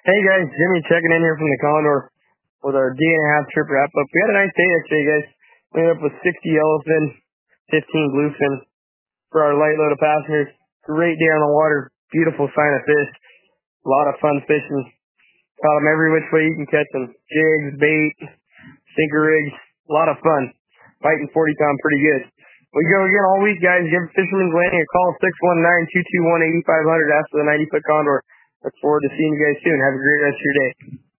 Hey guys, Jimmy checking in here from the Condor with our day and a half trip wrap up. We had a nice day yesterday, guys. We ended up with 60 yellowfin, 15 bluefin for our light load of passengers. Great day on the water, beautiful sign of fish, a lot of fun fishing. Caught them every which way you can catch them. Jigs, bait, sinker rigs, a lot of fun. Biting 40-pound pretty good. We go again all week, guys. Give Fisherman's Landing a call, 619-221-8500. Ask for the 90-foot Condor. Look forward to seeing you guys soon. Have a great rest of your day.